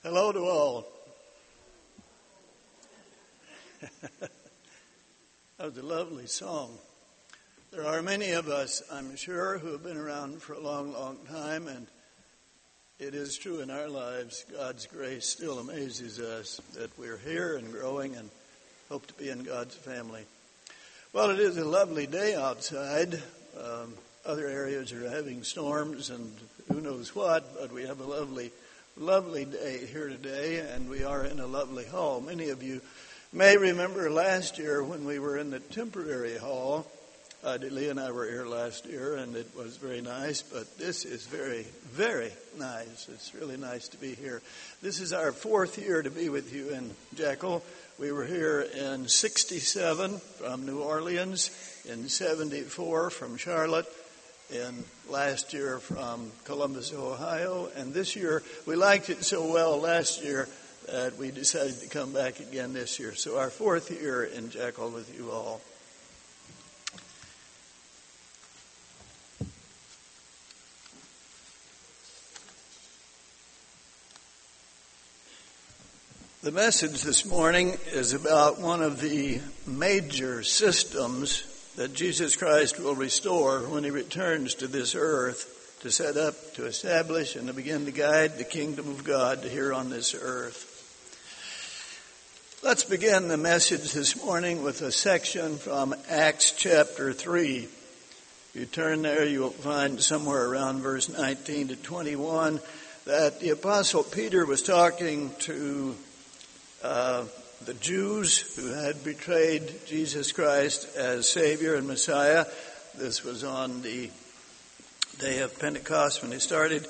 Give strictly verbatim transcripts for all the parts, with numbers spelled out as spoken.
Hello to all. That was a lovely song. There are many of us, I'm sure, who have been around for a long, long time, and it is true in our lives. God's grace still amazes us that we're here and growing and hope to be in God's family. Well, it is a lovely day outside. Um, other areas are having storms and who knows what, but we have a lovely Lovely day here today, and we are in a lovely hall. Many of you may remember last year when we were in the temporary hall. Uh, Lee and I were here last year, and it was very nice, but this is very, very nice. It's really nice to be here. This is our fourth year to be with you in Jekyll. We were here in sixty-seven from New Orleans, in seventy-four from Charlotte, in last year from Columbus, Ohio, and this year we liked it so well last year that we decided to come back again this year. So our fourth year in Jekyll with you all. The message this morning is about one of the major systems that Jesus Christ will restore when he returns to this earth to set up, to establish, and to begin to guide the kingdom of God here on this earth. Let's begin the message this morning with a section from Acts chapter three. If you turn there, you'll find somewhere around verse nineteen to twenty-one that the Apostle Peter was talking to uh the Jews who had betrayed Jesus Christ as Savior and Messiah. This was on the day of Pentecost when he started.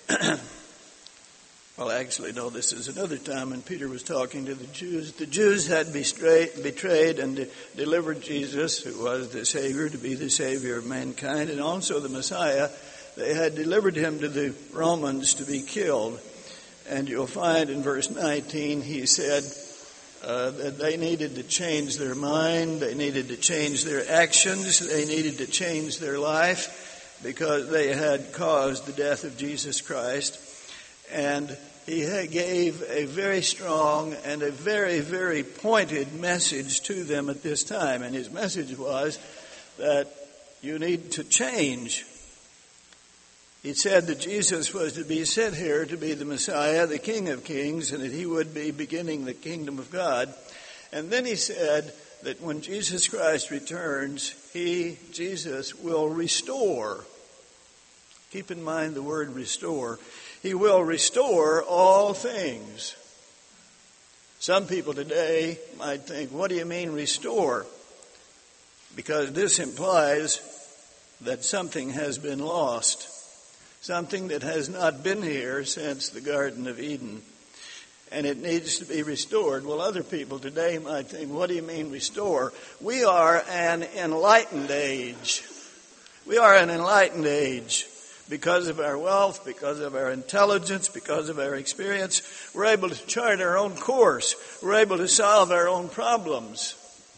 Well, actually, no, this is another time when Peter was talking to the Jews. The Jews had betrayed, betrayed and de- delivered Jesus, who was the Savior, to be the Savior of mankind, and also the Messiah. They had delivered him to the Romans to be killed. And you'll find in verse nineteen, he said, Uh, that they needed to change their mind, they needed to change their actions, they needed to change their life because they had caused the death of Jesus Christ. And he gave a very strong and a very, very pointed message to them at this time. And his message was that you need to change. He said that Jesus was to be sent here to be the Messiah, the King of Kings, and that he would be beginning the kingdom of God. And then he said that when Jesus Christ returns, he, Jesus, will restore. Keep in mind the word restore. He will restore all things. Some people today might think, what do you mean restore? Because this implies that something has been lost. Something that has not been here since the Garden of Eden. And it needs to be restored. Well, other people today might think, what do you mean restore? We are an enlightened age. We are an enlightened age. Because of our wealth, because of our intelligence, because of our experience, we're able to chart our own course. We're able to solve our own problems.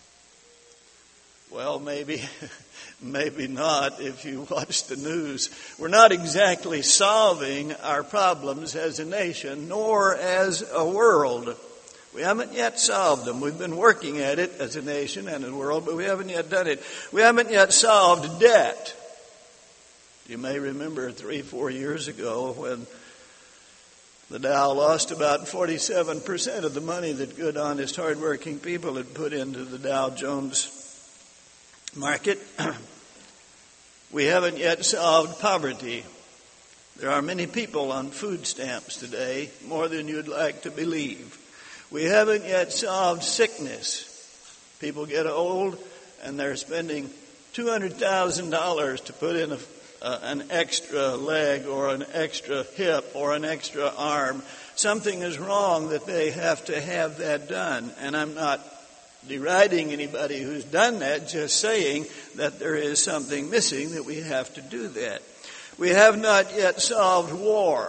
Well, maybe... Maybe not if you watch the news. We're not exactly solving our problems as a nation, nor as a world. We haven't yet solved them. We've been working at it as a nation and a world, but we haven't yet done it. We haven't yet solved debt. You may remember three, four years ago when the Dow lost about forty-seven percent of the money that good, honest, hardworking people had put into the Dow Jones market. We haven't yet solved poverty. There are many people on food stamps today, more than you'd like to believe. We haven't yet solved sickness. People get old and they're spending two hundred thousand dollars to put in a, uh, an extra leg or an extra hip or an extra arm. Something is wrong that they have to have that done. And I'm not deriding anybody who's done that, just saying that there is something missing, that we have to do that. We have not yet solved war.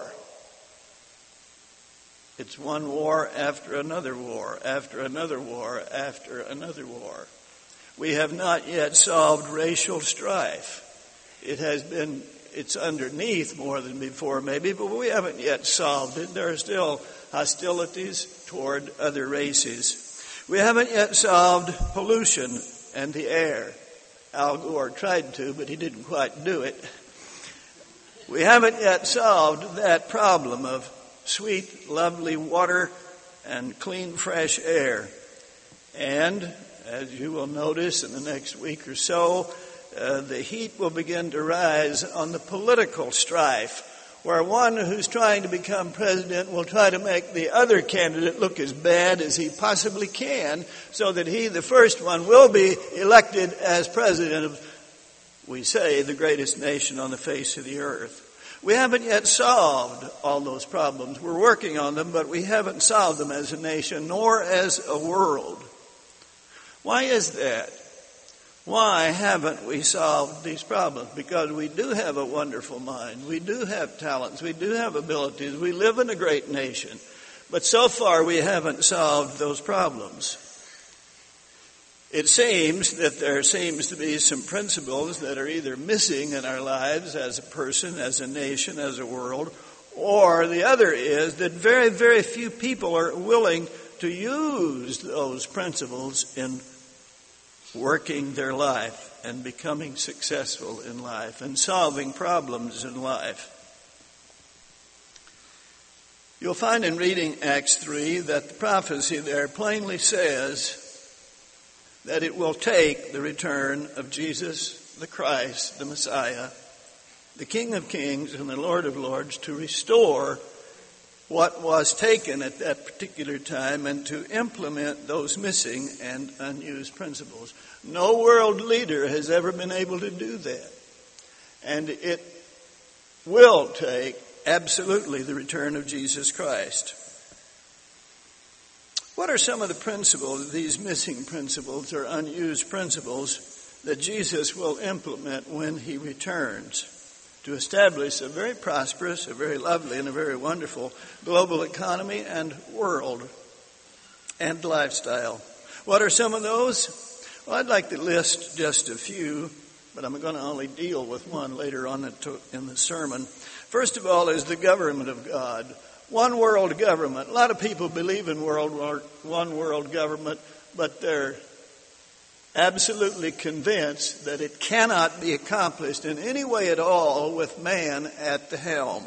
It's one war after another war, after another war, after another war. We have not yet solved racial strife. It has been it's underneath more than before maybe, but we haven't yet solved it. There are still hostilities toward other races. We haven't yet solved pollution and the air. Al Gore tried to, but he didn't quite do it. We haven't yet solved that problem of sweet, lovely water and clean, fresh air. And, as you will notice in the next week or so, uh, the heat will begin to rise on the political strife, where one who's trying to become president will try to make the other candidate look as bad as he possibly can, so that he, the first one, will be elected as president of, we say, the greatest nation on the face of the earth. We haven't yet solved all those problems. We're working on them, but we haven't solved them as a nation, nor as a world. Why is that? Why haven't we solved these problems? Because we do have a wonderful mind. We do have talents. We do have abilities. We live in a great nation. But so far we haven't solved those problems. It seems that there seems to be some principles that are either missing in our lives as a person, as a nation, as a world, or the other is that very, very few people are willing to use those principles in working their life and becoming successful in life and solving problems in life. You'll find in reading Acts three that the prophecy there plainly says that it will take the return of Jesus the Christ, the Messiah, the King of Kings and the Lord of Lords, to restore what was taken at that particular time and to implement those missing and unused principles. No world leader has ever been able to do that. And it will take absolutely the return of Jesus Christ. What are some of the principles, these missing principles or unused principles, that Jesus will implement when he returns to establish a very prosperous, a very lovely, and a very wonderful global economy and world and lifestyle? What are some of those? Well, I'd like to list just a few, but I'm going to only deal with one later on in the sermon. First of all is the government of God. One world government. A lot of people believe in world one world government, but they're absolutely convinced that it cannot be accomplished in any way at all with man at the helm.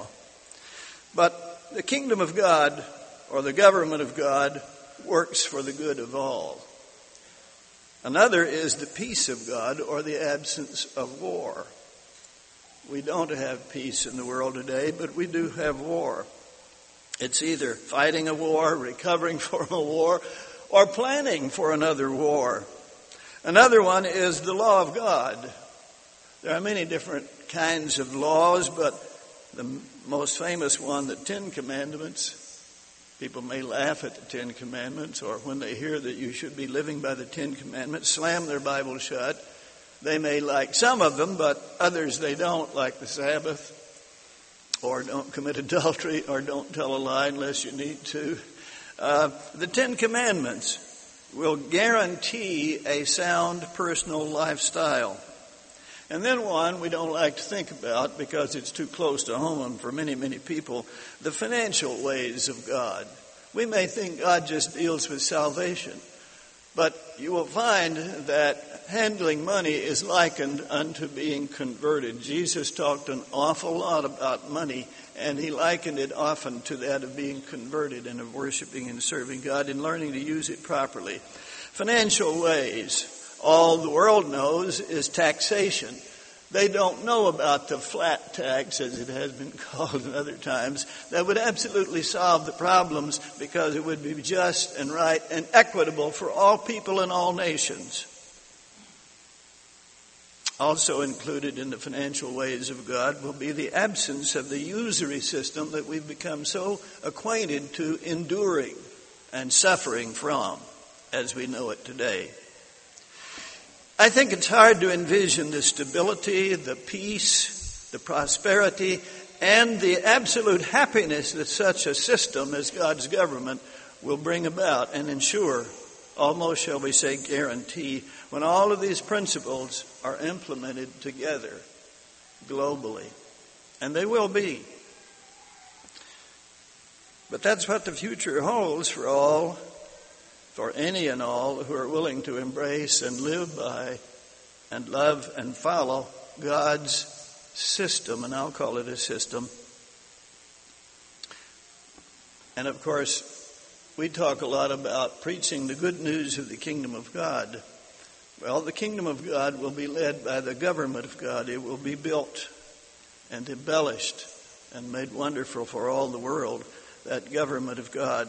But the kingdom of God, or the government of God, works for the good of all. Another is the peace of God, or the absence of war. We don't have peace in the world today, but we do have war. It's either fighting a war, recovering from a war, or planning for another war. Another one is the law of God. There are many different kinds of laws, but the most famous one, the Ten Commandments. People may laugh at the Ten Commandments, or when they hear that you should be living by the Ten Commandments, slam their Bible shut. They may like some of them, but others they don't, like the Sabbath, or don't commit adultery, or don't tell a lie unless you need to. Uh, the Ten Commandments will guarantee a sound personal lifestyle. And then one we don't like to think about because it's too close to home for many, many people, the financial ways of God. We may think God just deals with salvation, but you will find that handling money is likened unto being converted. Jesus talked an awful lot about money, and he likened it often to that of being converted and of worshiping and serving God and learning to use it properly. Financial ways. All the world knows is taxation. They don't know about the flat tax, as it has been called in other times, that would absolutely solve the problems because it would be just and right and equitable for all people in all nations. Also included in the financial ways of God will be the absence of the usury system that we've become so acquainted to enduring and suffering from as we know it today. I think it's hard to envision the stability, the peace, the prosperity, and the absolute happiness that such a system as God's government will bring about and ensure, almost shall we say guarantee, when all of these principles are implemented together globally. And they will be. But that's what the future holds for all, for any and all who are willing to embrace and live by and love and follow God's system, and I'll call it a system. And of course, we talk a lot about preaching the good news of the kingdom of God. Well, the kingdom of God will be led by the government of God. It will be built and embellished and made wonderful for all the world, that government of God.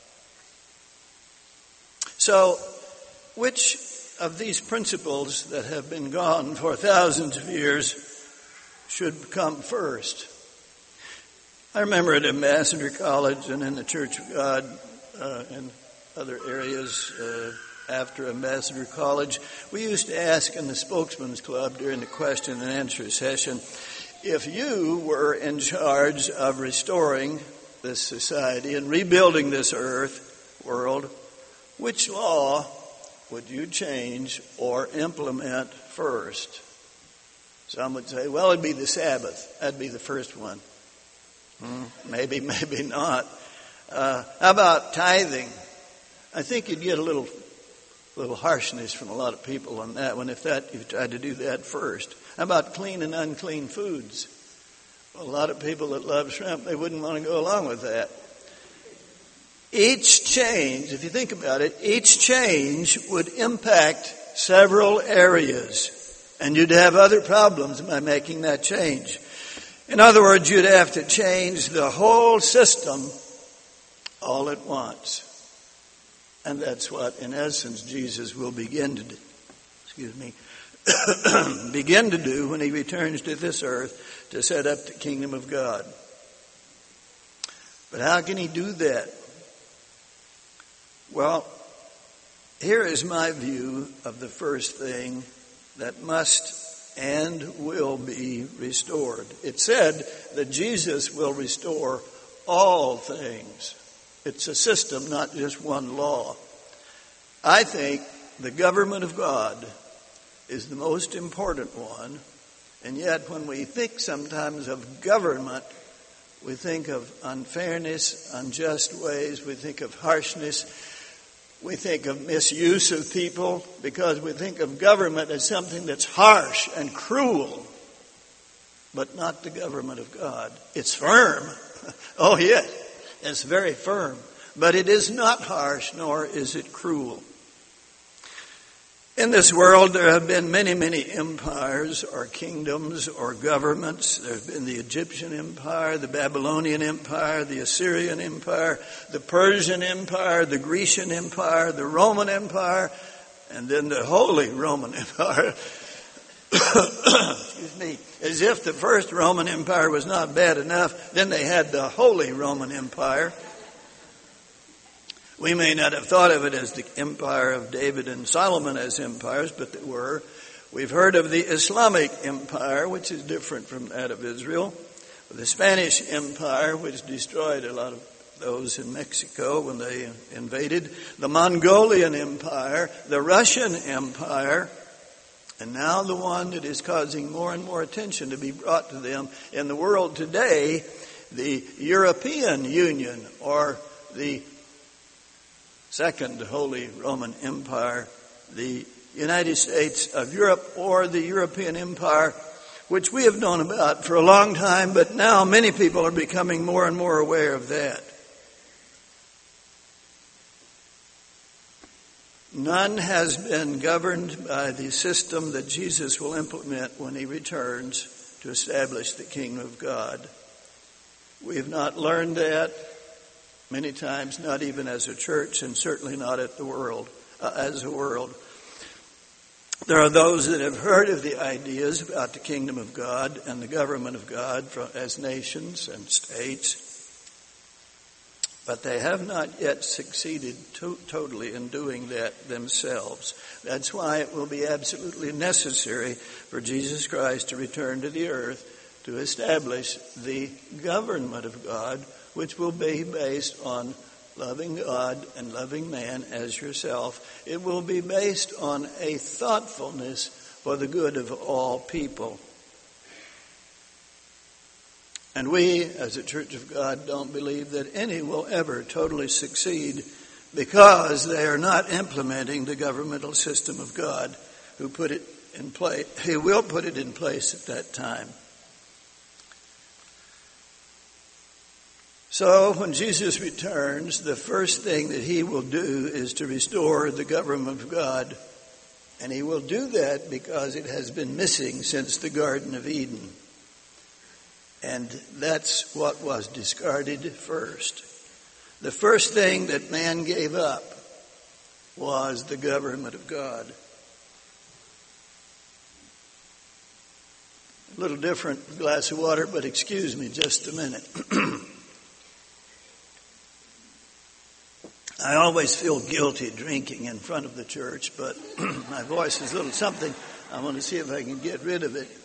So, which of these principles that have been gone for thousands of years should come first? I remember at Ambassador College and in the Church of God uh, and other areas uh, after Ambassador College, we used to ask in the Spokesman's Club during the question and answer session, if you were in charge of restoring this society and rebuilding this earth, world, which law would you change or implement first? Some would say, well, it'd be the Sabbath. That'd be the first one. Hmm, maybe, maybe not. Uh, how about tithing? I think you'd get a little, little harshness from a lot of people on that one if that if you tried to do that first. How about clean and unclean foods? Well, a lot of people that love shrimp, they wouldn't want to go along with that. Each change, if you think about it, each change would impact several areas, and you'd have other problems by making that change. In other words, you'd have to change the whole system all at once. And that's what, in essence, Jesus will begin to do. Excuse me. begin to do when he returns to this earth to set up the kingdom of God. But how can he do that? Well, here is my view of the first thing that must and will be restored. It said that Jesus will restore all things. It's a system, not just one law. I think the government of God is the most important one, and yet when we think sometimes of government, we think of unfairness, unjust ways, we think of harshness, we think of misuse of people, because we think of government as something that's harsh and cruel, but not the government of God. It's firm. Oh, yes, it's very firm. But it is not harsh, nor is it cruel. In this world, there have been many, many empires or kingdoms or governments. There have been the Egyptian Empire, the Babylonian Empire, the Assyrian Empire, the Persian Empire, the Grecian Empire, the Roman Empire, and then the Holy Roman Empire. Excuse me. As if the first Roman Empire was not bad enough, then they had the Holy Roman Empire. We may not have thought of it as the empire of David and Solomon as empires, but they were. We've heard of the Islamic Empire, which is different from that of Israel. The Spanish Empire, which destroyed a lot of those in Mexico when they invaded. The Mongolian Empire, the Russian Empire, and now the one that is causing more and more attention to be brought to them in the world today, the European Union, or the Second Holy Roman Empire, the United States of Europe, or the European Empire, which we have known about for a long time, but now many people are becoming more and more aware of that. None has been governed by the system that Jesus will implement when he returns to establish the kingdom of God. We have not learned that. Many times, not even as a church, and certainly not at the world, uh, as a world. There are those that have heard of the ideas about the kingdom of God and the government of God from, as nations and states, but they have not yet succeeded to, totally in doing that themselves. That's why it will be absolutely necessary for Jesus Christ to return to the earth to establish the government of God, which will be based on loving God and loving man as yourself. It will be based on a thoughtfulness for the good of all people. And we, as a Church of God, don't believe that any will ever totally succeed because they are not implementing the governmental system of God who put it in place. He will put it in place at that time. So when Jesus returns, the first thing that he will do is to restore the government of God. And he will do that because it has been missing since the Garden of Eden. And that's what was discarded first. The first thing that man gave up was the government of God. A little different glass of water, but excuse me just a minute. I always feel guilty drinking in front of the church, but my voice is a little something. I want to see if I can get rid of it.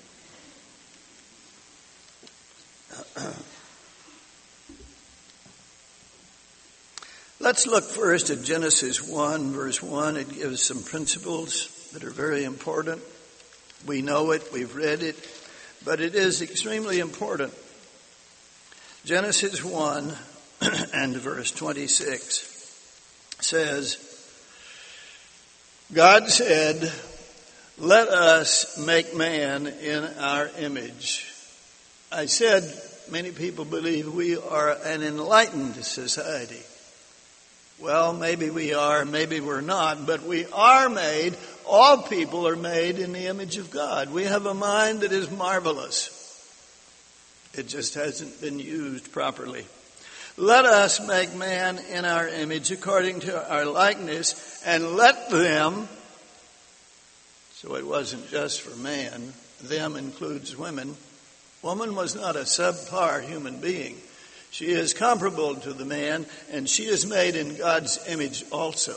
Let's look first at Genesis one, verse one. It gives some principles that are very important. We know it, we've read it, but it is extremely important. Genesis one and verse twenty-six says, God said, let us make man in our image. I said many people believe we are an enlightened society. Well, maybe we are, maybe we're not, but we are made, all people are made in the image of God. We have a mind that is marvelous. It just hasn't been used properly. Let us make man in our image according to our likeness, and let them, so it wasn't just for man, them includes women. Woman was not a subpar human being. She is comparable to the man, and she is made in God's image also.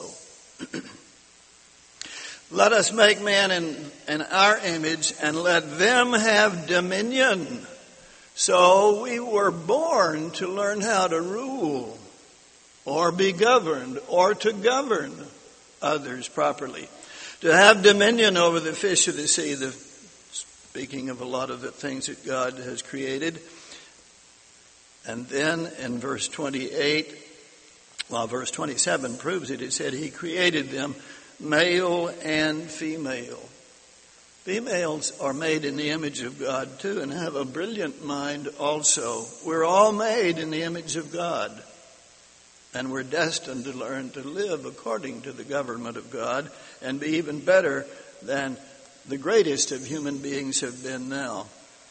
Let us make man in, in our image, and let them have dominion. So we were born to learn how to rule, or be governed, or to govern others properly. To have dominion over the fish of the sea, the, speaking of a lot of the things that God has created. And then in verse twenty-eight, well, verse twenty-seven proves it. It said he created them male and female. Females are made in the image of God too and have a brilliant mind also. We're all made in the image of God. And we're destined to learn to live according to the government of God and be even better than the greatest of human beings have been now.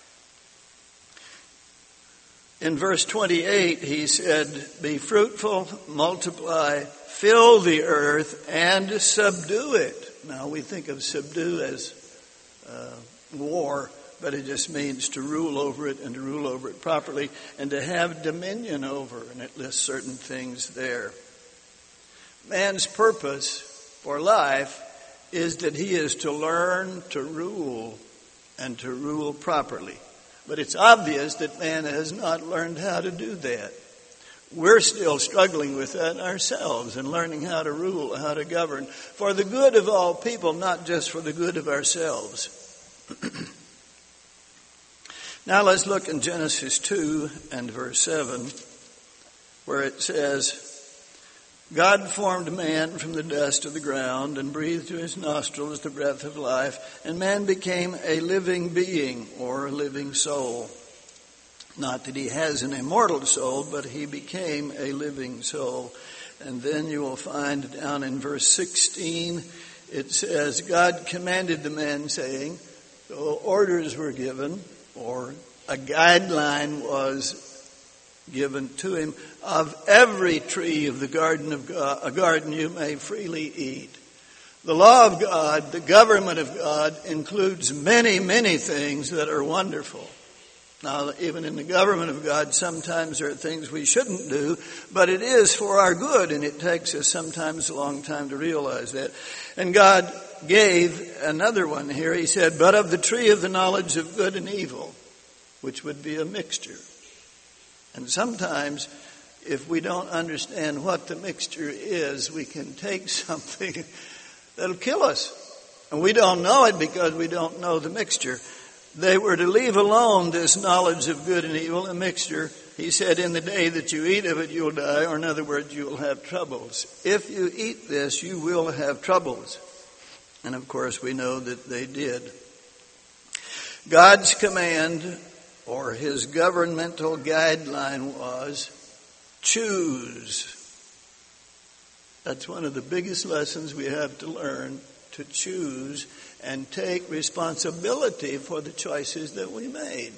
In verse twenty-eight, he said, be fruitful, multiply, fill the earth, and subdue it. Now, we think of subdue as uh, war, but it just means to rule over it and to rule over it properly and to have dominion over, and it lists certain things there. Man's purpose for life is that he is to learn to rule and to rule properly. But it's obvious that man has not learned how to do that. We're still struggling with that ourselves and learning how to rule, how to govern for the good of all people, not just for the good of ourselves. Now let's look in Genesis two and verse seven, where it says, God formed man from the dust of the ground and breathed to his nostrils the breath of life, and man became a living being, or a living soul. Not that he has an immortal soul, but he became a living soul. And then you will find down in verse sixteen, it says, God commanded the man, saying, so orders were given, or a guideline was given to him, of every tree of the garden of God, a garden you may freely eat. The law of God, the government of God, includes many, many things that are wonderful. Now, even in the government of God, sometimes there are things we shouldn't do, but it is for our good, and it takes us sometimes a long time to realize that. And God gave another one here. He said, but of the tree of the knowledge of good and evil, which would be a mixture. And sometimes, if we don't understand what the mixture is, we can take something that'll kill us. And we don't know it because we don't know the mixture. They were to leave alone this knowledge of good and evil, a mixture. He said, in the day that you eat of it, you'll die, or in other words, you'll have troubles. If you eat this, you will have troubles. And of course, we know that they did. God's command, or his governmental guideline, was choose. That's one of the biggest lessons we have to learn, to choose and take responsibility for the choices that we made.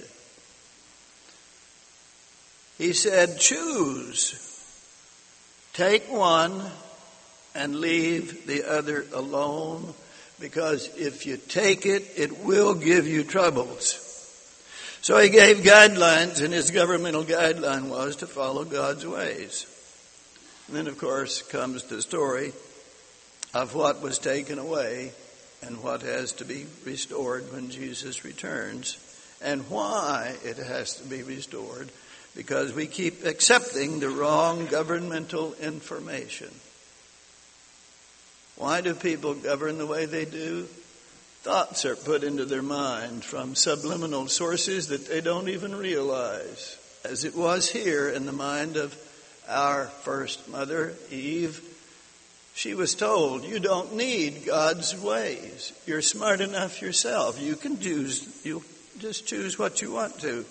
He said, choose. Take one and leave the other alone, because if you take it, it will give you troubles. So he gave guidelines, and his governmental guideline was to follow God's ways. And then, of course, comes the story of what was taken away and what has to be restored when Jesus returns, and why it has to be restored, because we keep accepting the wrong governmental information. Why do people govern the way they do? Thoughts are put into their mind from subliminal sources that they don't even realize, as it was here in the mind of our first mother, Eve. She was told, you don't need God's ways. You're smart enough yourself. You can choose, you just choose what you want to.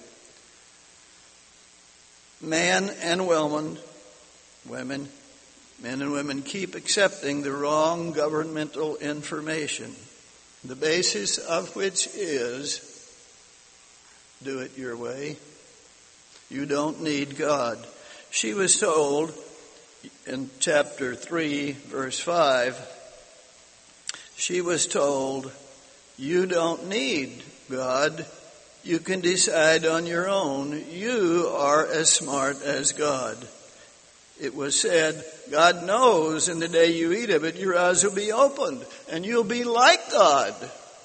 Man and woman, women, men and women keep accepting the wrong governmental information, the basis of which is, do it your way. You don't need God. She was told in chapter three, verse five, she was told, you don't need God. You can decide on your own. You are as smart as God. It was said, God knows in the day you eat of it, your eyes will be opened and you'll be like God.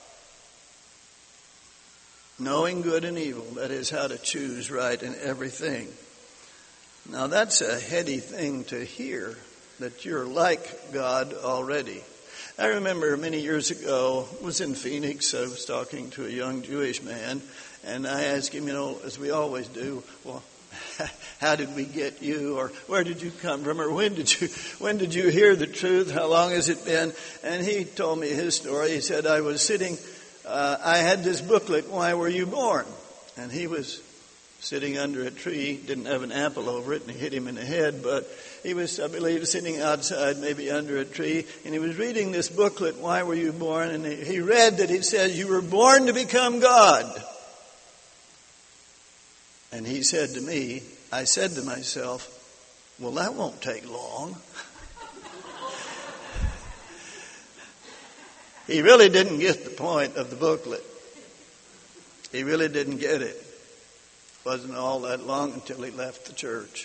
Knowing good and evil, that is how to choose right in everything. Now that's a heady thing to hear, that you're like God already. I remember many years ago, I was in Phoenix, I was talking to a young Jewish man, and I asked him, you know, as we always do, well, how did we get you, or where did you come from, or when did you when did you hear the truth, how long has it been? And he told me his story. He said, I was sitting, uh, I had this booklet, Why Were You Born? And he was sitting under a tree, didn't have an apple over it, and it hit him in the head, but he was, I believe, sitting outside, maybe under a tree, and he was reading this booklet, Why Were You Born? And he, he read that it says, you were born to become God. And he said to me, I said to myself, well, that won't take long. He really didn't get the point of the booklet. He really didn't get it. It wasn't all that long until he left the church.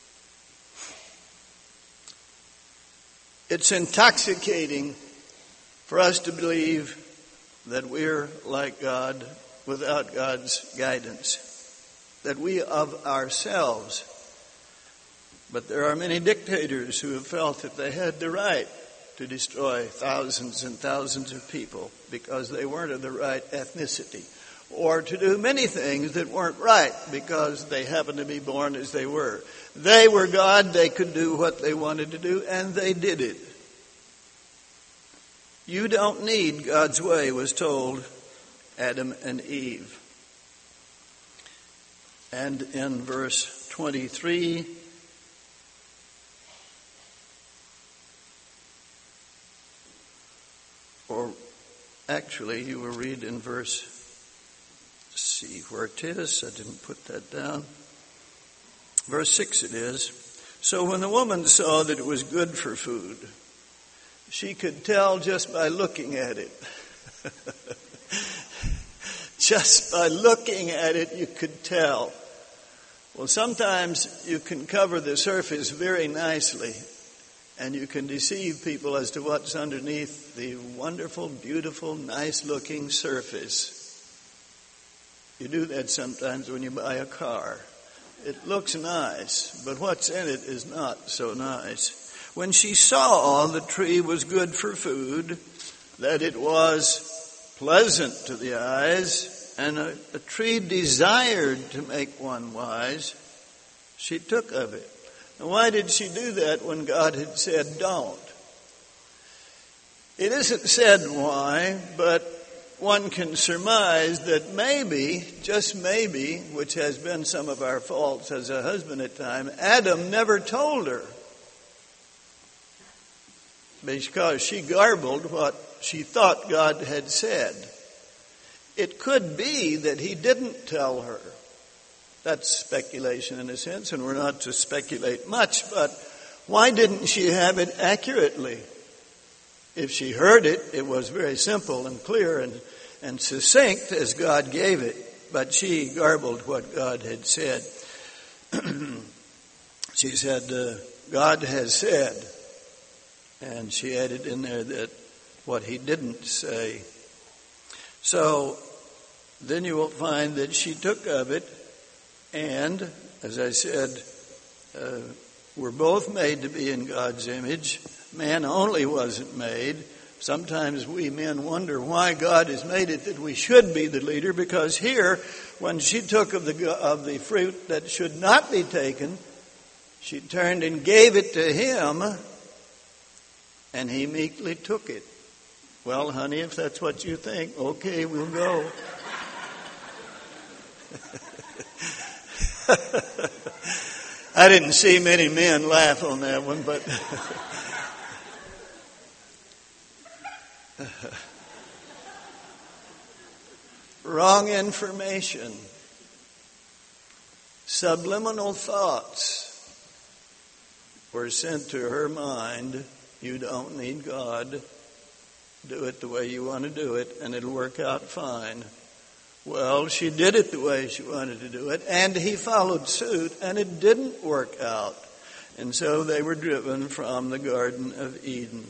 It's intoxicating for us to believe that we're like God without God's guidance, that we of ourselves. But there are many dictators who have felt that they had the right to destroy thousands and thousands of people because they weren't of the right ethnicity, or to do many things that weren't right because they happened to be born as they were. They were God, they could do what they wanted to do, and they did it. You don't need God's way, was told Adam and Eve. And in verse twenty-three, or actually you will read in verse, let's see where it is, I didn't put that down. Verse six it is. So when the woman saw that it was good for food, she could tell just by looking at it. Just by looking at it, you could tell. Well, sometimes you can cover the surface very nicely, and you can deceive people as to what's underneath the wonderful, beautiful, nice-looking surface. You do that sometimes when you buy a car. It looks nice, but what's in it is not so nice. When she saw the tree was good for food, that it was pleasant to the eyes, and a, a tree desired to make one wise, she took of it. Now, why did she do that when God had said don't? It isn't said why, but one can surmise that maybe, just maybe, which has been some of our faults as a husband at times, Adam never told her, because she garbled what she thought God had said. It could be that he didn't tell her. That's speculation in a sense, and we're not to speculate much, but why didn't she have it accurately? If she heard it, it was very simple and clear and, and succinct as God gave it, but she garbled what God had said. She said, uh, God has said, and she added in there that what he didn't say. So then you will find that she took of it, and, as I said, uh, we're both made to be in God's image. Man only wasn't made. Sometimes we men wonder why God has made it that we should be the leader, because here, when she took of the of the fruit that should not be taken, she turned and gave it to him, and he meekly took it. Well, honey, if that's what you think, okay, we'll go. I didn't see many men laugh on that one, but wrong information, subliminal thoughts were sent to her mind. You don't need God. Do it the way you want to do it, and it'll work out fine. Well, she did it the way she wanted to do it, and he followed suit, and it didn't work out. And so they were driven from the Garden of Eden.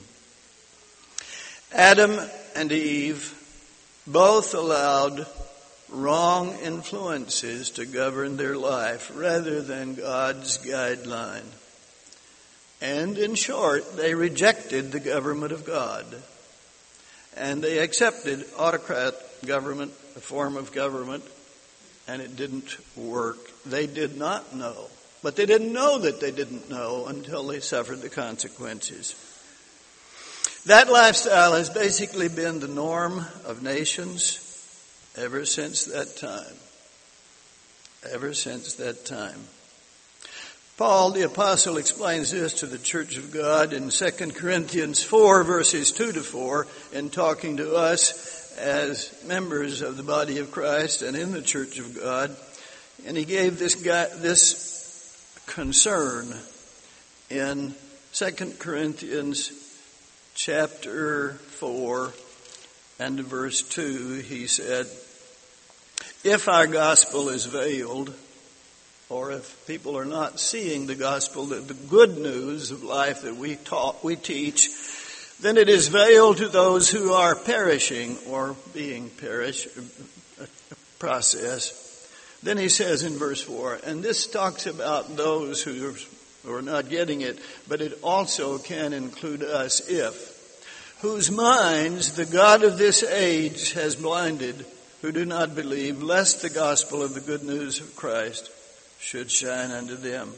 Adam and Eve both allowed wrong influences to govern their life rather than God's guideline. And in short, they rejected the government of God. And they accepted autocrat government, a form of government, and it didn't work. They did not know. But they didn't know that they didn't know until they suffered the consequences. That lifestyle has basically been the norm of nations ever since that time. Ever since that time. Paul, the apostle, explains this to the church of God in Second Corinthians four, verses two to four, in talking to us as members of the body of Christ and in the church of God. And he gave this guy, this concern in Second Corinthians chapter four and verse two. He said, if our gospel is veiled, or if people are not seeing the gospel, the, the good news of life that we taught, we teach, then it is veiled to those who are perishing or being perished, a process. Then he says in verse four, and this talks about those who are not getting it, but it also can include us, if, whose minds the God of this age has blinded, who do not believe, lest the gospel of the good news of Christ should shine unto them.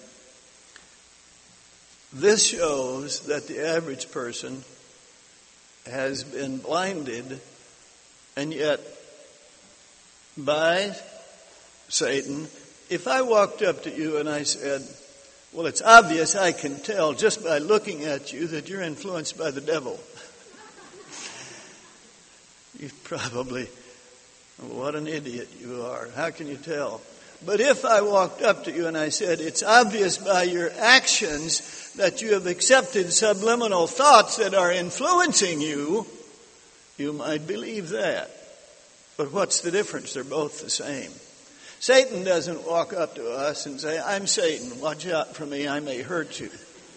This shows that the average person has been blinded, and yet by Satan, if I walked up to you and I said, well, it's obvious, I can tell just by looking at you that you're influenced by the devil. You'd probably, what an idiot you are. How can you tell? But if I walked up to you and I said, it's obvious by your actions that you have accepted subliminal thoughts that are influencing you, you might believe that. But what's the difference? They're both the same. Satan doesn't walk up to us and say, I'm Satan, watch out for me, I may hurt you.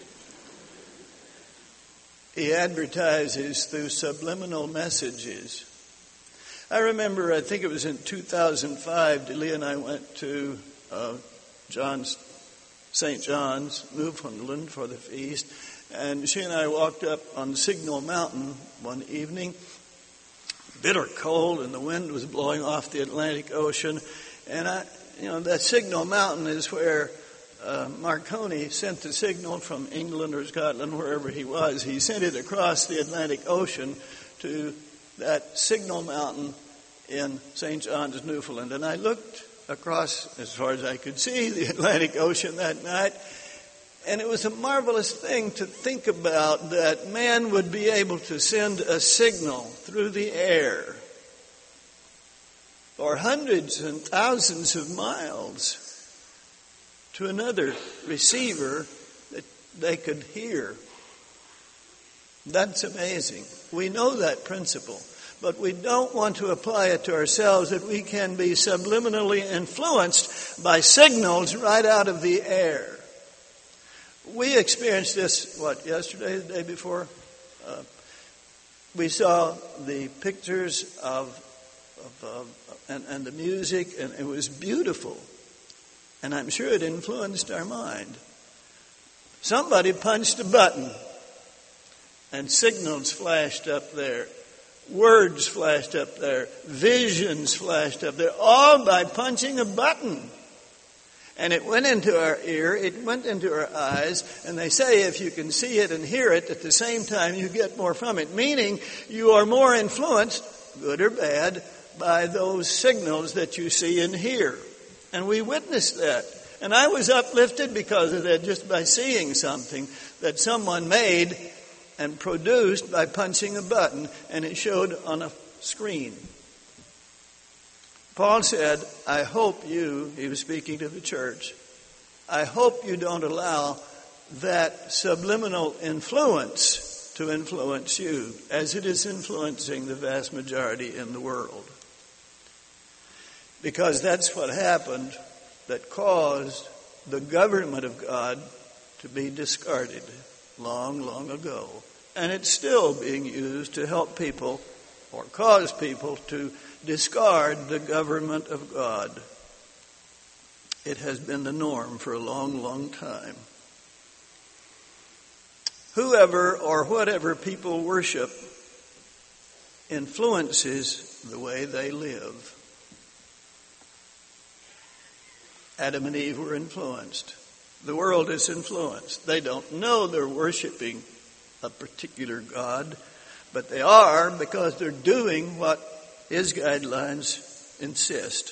He advertises through subliminal messages. I remember, I think it was in two thousand five, Delia and I went to uh, John's, Saint John's, Newfoundland for the feast, and she and I walked up on Signal Mountain one evening. bitter cold, and the wind was blowing off the Atlantic Ocean. And I, you know, that Signal Mountain is where uh, Marconi sent the signal from England or Scotland, wherever he was. He sent it across the Atlantic Ocean to that Signal Mountain in Saint John's, Newfoundland. And I looked across, as far as I could see, the Atlantic Ocean that night. And it was a marvelous thing to think about, that man would be able to send a signal through the air for hundreds and thousands of miles to another receiver that they could hear. That's amazing. We know that principle, but we don't want to apply it to ourselves, that we can be subliminally influenced by signals right out of the air. We experienced this, what, yesterday, the day before? Uh, we saw the pictures of, of uh, and, and the music, and it was beautiful. And I'm sure it influenced our mind. Somebody punched a button, and signals flashed up there. Words flashed up there. Visions flashed up there, all by punching a button. And it went into our ear, it went into our eyes, and they say if you can see it and hear it at the same time, you get more from it. Meaning, you are more influenced, good or bad, by those signals that you see and hear. And we witnessed that. And I was uplifted because of that, just by seeing something that someone made and produced by punching a button, and it showed on a screen. Paul said, I hope you, he was speaking to the church, I hope you don't allow that subliminal influence to influence you, as it is influencing the vast majority in the world. Because that's what happened that caused the government of God to be discarded long, long ago. And it's still being used to help people or cause people to discard the government of God. It has been the norm for a long, long time. Whoever or whatever people worship influences the way they live. Adam and Eve were influenced. The world is influenced. They don't know they're worshiping a particular God, but they are, because they're doing what his guidelines insist.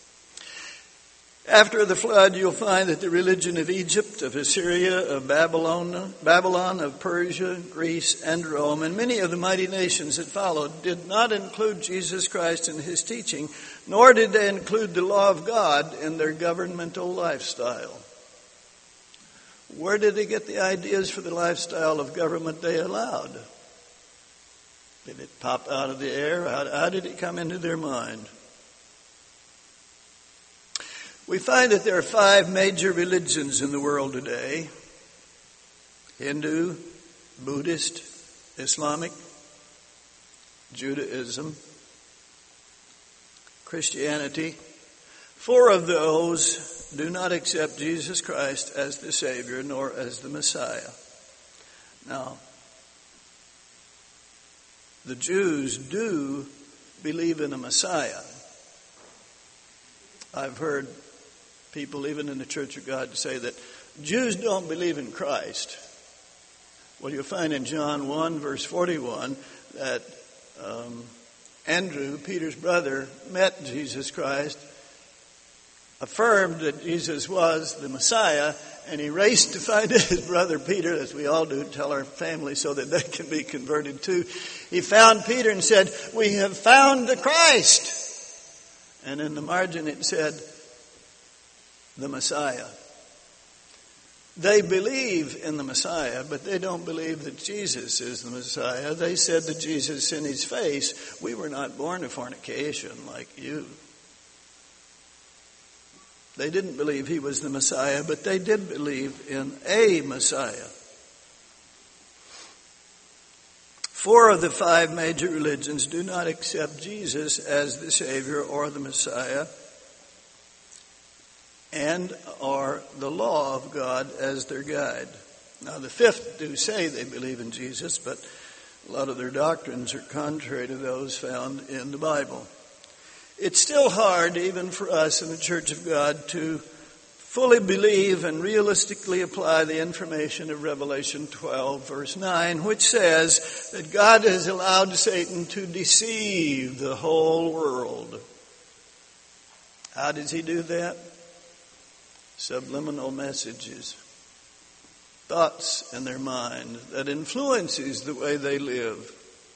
After the flood, you'll find that the religion of Egypt, of Assyria, of Babylon, Babylon, of Persia, Greece, and Rome, and many of the mighty nations that followed, did not include Jesus Christ in his teaching, nor did they include the law of God in their governmental lifestyle. Where did they get the ideas for the lifestyle of government they allowed? Did it pop out of the air? How, how did it come into their mind? We find that there are five major religions in the world today: Hindu, Buddhist, Islamic, Judaism, Christianity. Four of those do not accept Jesus Christ as the Savior nor as the Messiah. Now, the Jews do believe in a Messiah. I've heard people, even in the Church of God, say that Jews don't believe in Christ. Well, you'll find in John one, verse forty-one, that um, Andrew, Peter's brother, met Jesus Christ, affirmed that Jesus was the Messiah, and he raced to find his brother Peter, as we all do, tell our family so that they can be converted too. He found Peter and said, "We have found the Christ." And in the margin it said, the Messiah. They believe in the Messiah, but they don't believe that Jesus is the Messiah. They said to Jesus in his face, "We were not born of fornication like you." They didn't believe he was the Messiah, but they did believe in a Messiah. Four of the five major religions do not accept Jesus as the Savior or the Messiah, and or the law of God as their guide. Now, the fifth do say they believe in Jesus, but A lot of their doctrines are contrary to those found in the Bible. It's still hard, even for us in the Church of God, to fully believe and realistically apply the information of Revelation twelve, verse nine, which says that God has allowed Satan to deceive the whole world. How does he do that? Subliminal messages, thoughts in their mind that influences the way they live.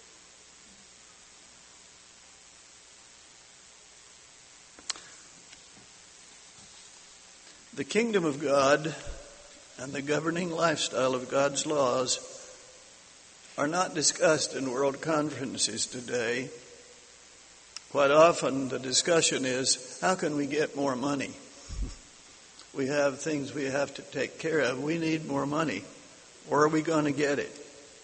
The kingdom of God and the governing lifestyle of God's laws are not discussed in world conferences today. Quite often the discussion is, how can we get more money? We have things we have to take care of. We need more money. Where are we going to get it?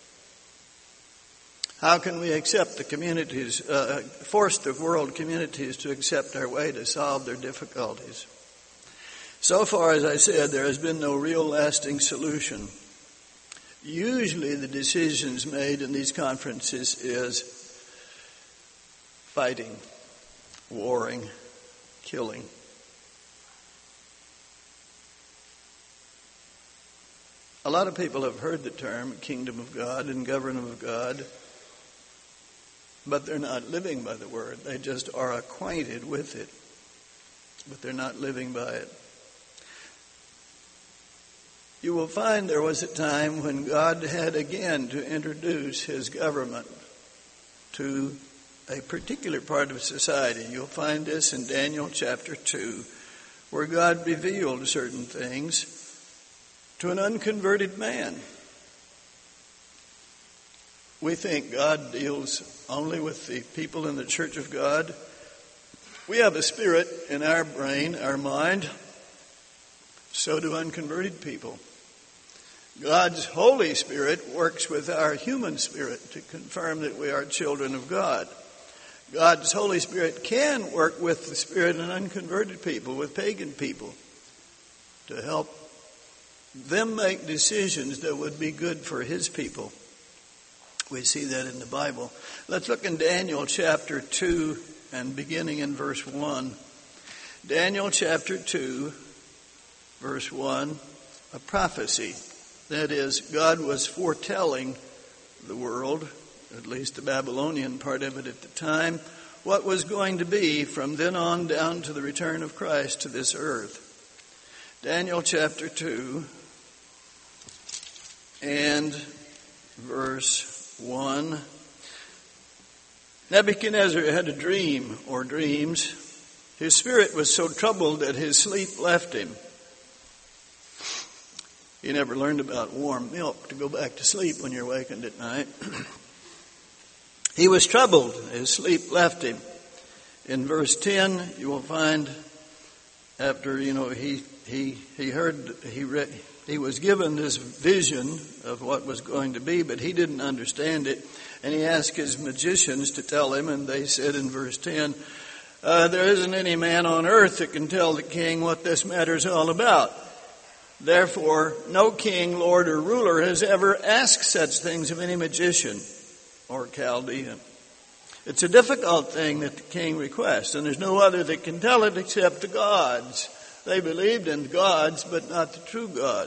How can we accept the communities, uh, force the world communities to accept our way to solve their difficulties? So far, as I said, there has been no real lasting solution. Usually the decisions made in these conferences is fighting, warring, killing. A lot of people have heard the term kingdom of God and government of God, but they're not living by the word. They just are acquainted with it, but they're not living by it. You will find there was a time when God had again to introduce his government to a particular part of society. You'll find this in Daniel chapter two, where God revealed certain things to an unconverted man. We think God deals only with the people in the church of God. We have a spirit in our brain, our mind. So do unconverted people. God's Holy Spirit works with our human spirit to confirm that we are children of God. God's Holy Spirit can work with the spirit in unconverted people, with pagan people, to help them make decisions that would be good for his people. We see that in the Bible. Let's look in Daniel chapter two and beginning in verse one. Daniel chapter two, verse one, a prophecy. That is, God was foretelling the world, at least the Babylonian part of it at the time, what was going to be from then on down to the return of Christ to this earth. Daniel chapter two and verse one. Nebuchadnezzar had a dream or dreams. His spirit was so troubled that his sleep left him. He never learned about warm milk to go back to sleep when you're awakened at night. He was troubled. His sleep left him. In verse ten, you will find after, you know, he he he heard, he read, he was given this vision of what was going to be, but he didn't understand it. And he asked his magicians to tell him, and they said in verse ten, uh, there isn't any man on earth that can tell the king what this matter is all about. Therefore, no king, lord, or ruler has ever asked such things of any magician or Chaldean. It's a difficult thing that the king requests, and there's no other that can tell it except the gods. They believed in gods, but not the true God.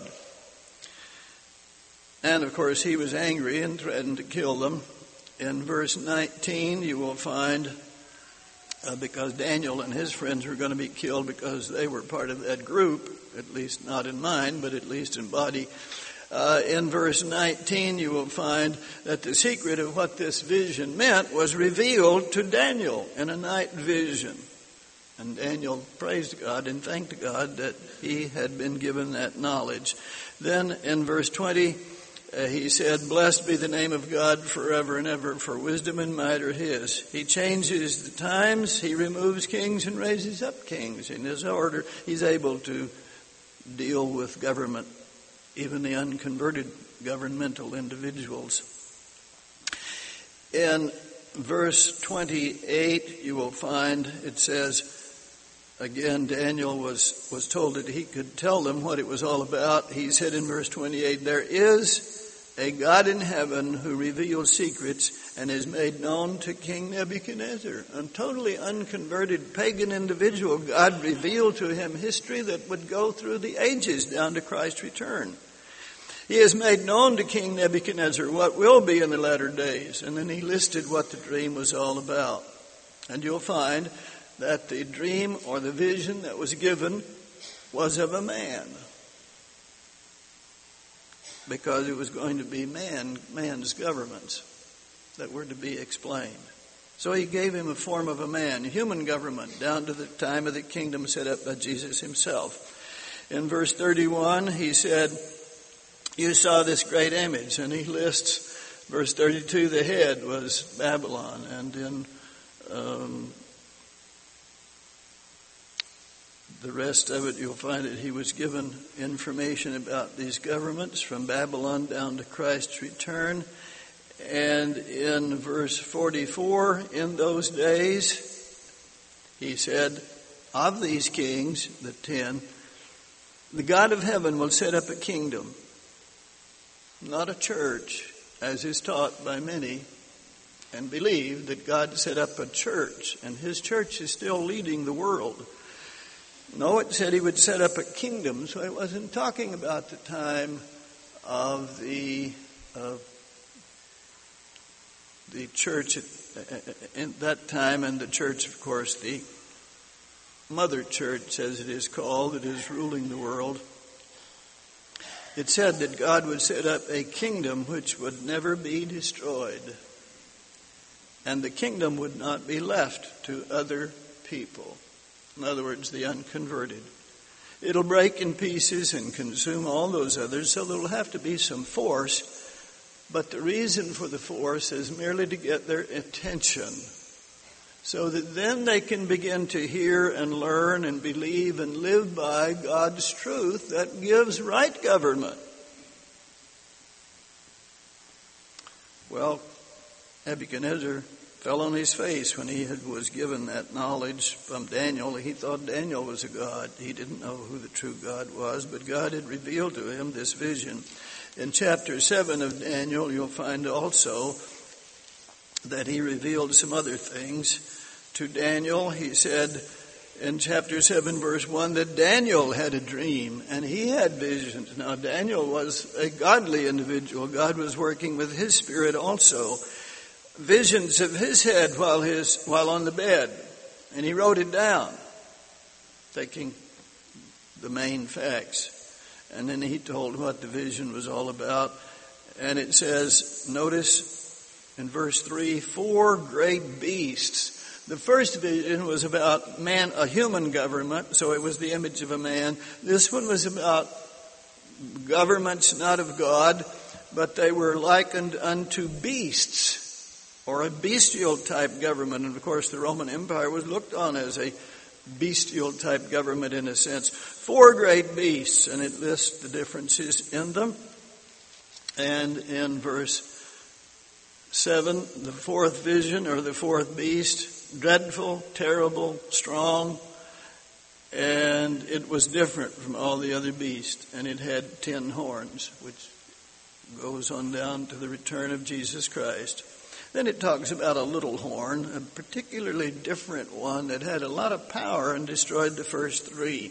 And, of course, he was angry and threatened to kill them. In verse nineteen, you will find, uh, because Daniel and his friends were going to be killed because they were part of that group, at least not in mind, but at least in body. Uh, in verse nineteen, you will find that the secret of what this vision meant was revealed to Daniel in a night vision. And Daniel praised God and thanked God that he had been given that knowledge. Then in verse twenty, uh, he said, blessed be the name of God forever and ever, for wisdom and might are his. He changes the times, he removes kings and raises up kings. In his order, he's able to deal with government, even the unconverted governmental individuals. In verse twenty-eight, you will find it says, again, Daniel was, was told that he could tell them what it was all about. He said in verse twenty-eight, there is a God in heaven who reveals secrets and is made known to King Nebuchadnezzar. A totally unconverted pagan individual, God revealed to him history that would go through the ages down to Christ's return. He has made known to King Nebuchadnezzar what will be in the latter days. And then he listed what the dream was all about. And you'll find that the dream or the vision that was given was of a man, because it was going to be man, man's governments that were to be explained. So he gave him a form of a man, human government, down to the time of the kingdom set up by Jesus himself. In verse thirty-one, he said, you saw this great image. And he lists, verse thirty-two, the head was Babylon. And in um, the rest of it, you'll find that he was given information about these governments from Babylon down to Christ's return. And in verse forty-four, in those days, he said, of these kings, the ten, the God of heaven will set up a kingdom, not a church, as is taught by many, and believe that God set up a church, and his church is still leading the world. No, it said he would set up a kingdom, so it wasn't talking about the time of the uh, the church at, in that time, and the church, of course, the mother church, as it is called, that is ruling the world. It said that God would set up a kingdom which would never be destroyed, and the kingdom would not be left to other people. In other words, the unconverted. It'll break in pieces and consume all those others, so there'll have to be some force. But the reason for the force is merely to get their attention, so that then they can begin to hear and learn and believe and live by God's truth that gives right government. Well, Nebuchadnezzar fell on his face when he had, was given that knowledge from Daniel. He thought Daniel was a god. He didn't know who the true God was, but God had revealed to him this vision. In chapter seven of Daniel, you'll find also that he revealed some other things to Daniel. He said in chapter seven, verse one, that Daniel had a dream and he had visions. Now, Daniel was a godly individual. God was working with his spirit also. Visions of his head while his while on the bed, and he wrote it down, taking the main facts. And then he told what the vision was all about. And it says, notice in verse three, four great beasts. The first vision was about man, a human government, so it was the image of a man. This one was about governments not of God, but they were likened unto beasts, or a bestial type government. And of course the Roman Empire was looked on as a bestial type government in a sense. Four great beasts, and it lists the differences in them. And in verse seven, the fourth vision, or the fourth beast, dreadful, terrible, strong, and it was different from all the other beasts, and it had ten horns, which goes on down to the return of Jesus Christ. Then it talks about a little horn, a particularly different one that had a lot of power and destroyed the first three.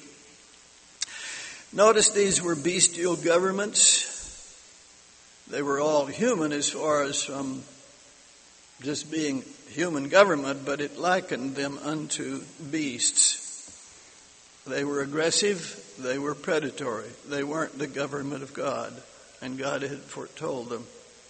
Notice these were bestial governments. They were all human as far as from just being human government, but it likened them unto beasts. They were aggressive, they were predatory. They weren't the government of God, and God had foretold them.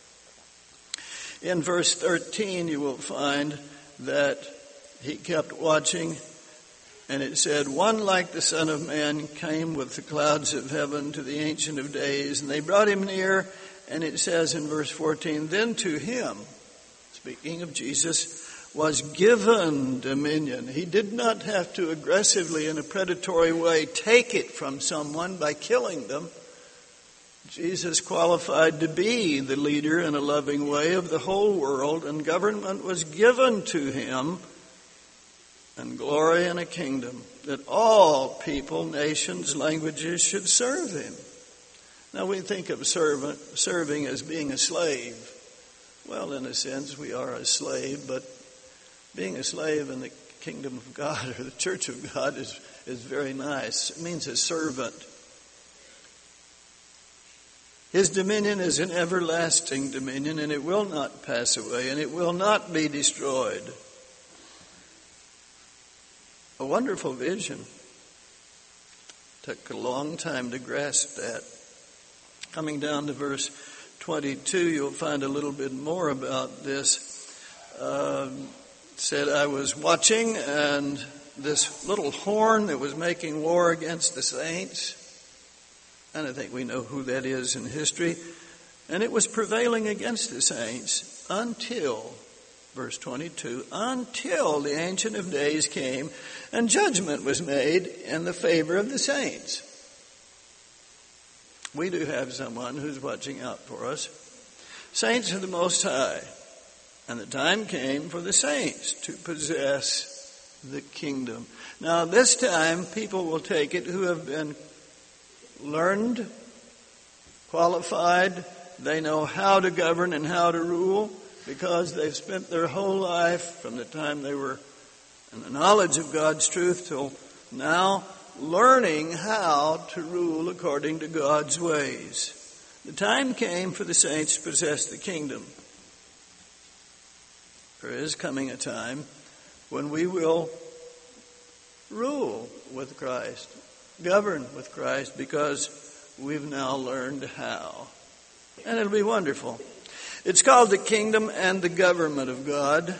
In verse thirteen, you will find that he kept watching, and it said, one like the Son of Man came with the clouds of heaven to the Ancient of Days, and they brought him near, and it says in verse fourteen, then to him, speaking of Jesus, was given dominion. He did not have to aggressively, in a predatory way, take it from someone by killing them. Jesus qualified to be the leader in a loving way of the whole world, and government was given to him, and glory and a kingdom, that all people, nations, languages should serve him. Now we think of servant, serving as being a slave. Well, in a sense, we are a slave, but being a slave in the kingdom of God or the church of God is, is very nice. It means a servant. His dominion is an everlasting dominion, and it will not pass away, and it will not be destroyed. A wonderful vision. Took a long time to grasp that. Coming down to verse twenty-two, you'll find a little bit more about this. Uh, said, I was watching, and this little horn that was making war against the saints, and I think we know who that is in history, and it was prevailing against the saints until, verse twenty-two, until the Ancient of Days came and judgment was made in the favor of the saints. We do have someone who's watching out for us. Saints of the Most High. And the time came for the saints to possess the kingdom. Now this time people will take it who have been learned, qualified, they know how to govern and how to rule because they've spent their whole life from the time they were in the knowledge of God's truth till now learning how to rule according to God's ways. The time came for the saints to possess the kingdom. There is coming a time when we will rule with Christ, govern with Christ, because we've now learned how. And it'll be wonderful. It's called the kingdom and the government of God.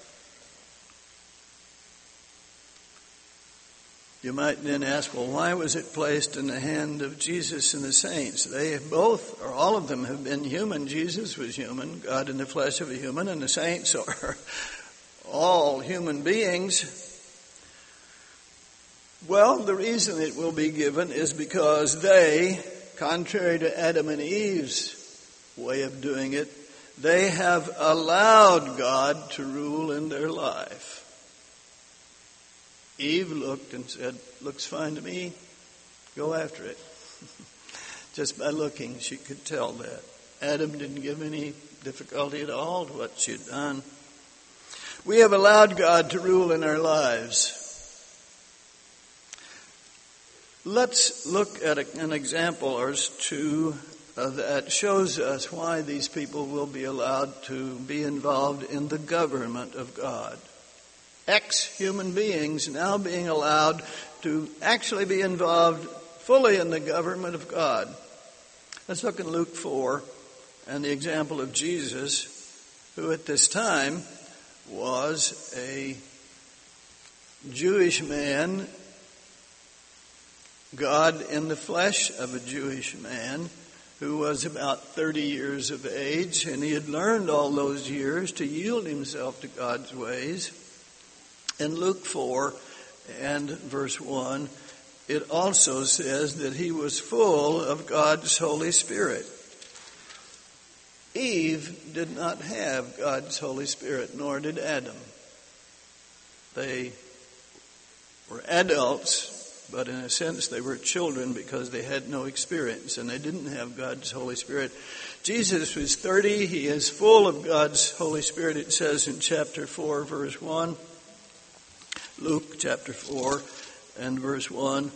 You might then ask, well, why was it placed in the hand of Jesus and the saints? They both, or all of them, have been human. Jesus was human, God in the flesh of a human, and the saints are all human beings. Well, the reason it will be given is because they, contrary to Adam and Eve's way of doing it, they have allowed God to rule in their life. Eve looked and said, looks fine to me, go after it. Just by looking, she could tell that. Adam didn't give any difficulty at all to what she had done. We have allowed God to rule in our lives. Let's look at an example or two uh, that shows us why these people will be allowed to be involved in the government of God. Ex-human beings now being allowed to actually be involved fully in the government of God. Let's look in Luke four and the example of Jesus, who at this time was a Jewish man, God in the flesh of a Jewish man, who was about thirty years of age, and he had learned all those years to yield himself to God's ways. In Luke four and verse one, it also says that he was full of God's Holy Spirit. Eve did not have God's Holy Spirit, nor did Adam. They were adults, but in a sense they were children because they had no experience and they didn't have God's Holy Spirit. Jesus was thirty. He is full of God's Holy Spirit, it says in chapter four, verse one. Luke chapter four and verse one.